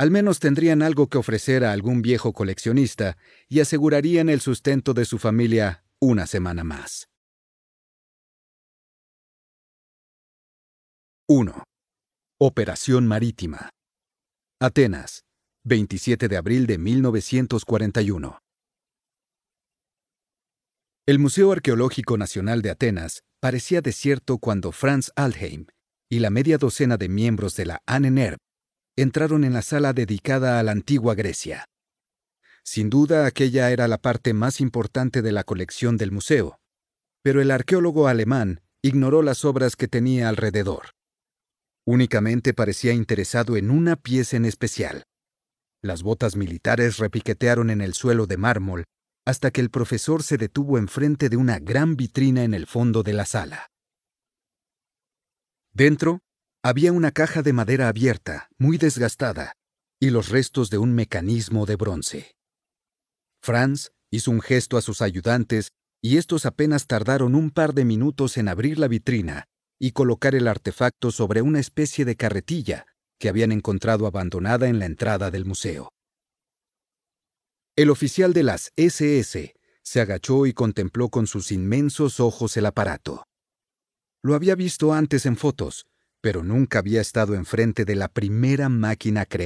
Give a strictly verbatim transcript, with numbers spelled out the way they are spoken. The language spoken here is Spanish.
Al menos tendrían algo que ofrecer a algún viejo coleccionista y asegurarían el sustento de su familia una semana más. uno. Operación Marítima. Atenas, veintisiete de abril de mil novecientos cuarenta y uno. El Museo Arqueológico Nacional de Atenas parecía desierto cuando Franz Altheim y la media docena de miembros de la Ahnenerbe entraron en la sala dedicada a la antigua Grecia. Sin duda, aquella era la parte más importante de la colección del museo, pero el arqueólogo alemán ignoró las obras que tenía alrededor. Únicamente parecía interesado en una pieza en especial. Las botas militares repiquetearon en el suelo de mármol hasta que el profesor se detuvo enfrente de una gran vitrina en el fondo de la sala. Dentro, había una caja de madera abierta, muy desgastada, y los restos de un mecanismo de bronce. Franz hizo un gesto a sus ayudantes y estos apenas tardaron un par de minutos en abrir la vitrina y colocar el artefacto sobre una especie de carretilla que habían encontrado abandonada en la entrada del museo. El oficial de las ese ese se agachó y contempló con sus inmensos ojos el aparato. Lo había visto antes en fotos, pero nunca había estado enfrente de la primera máquina creada.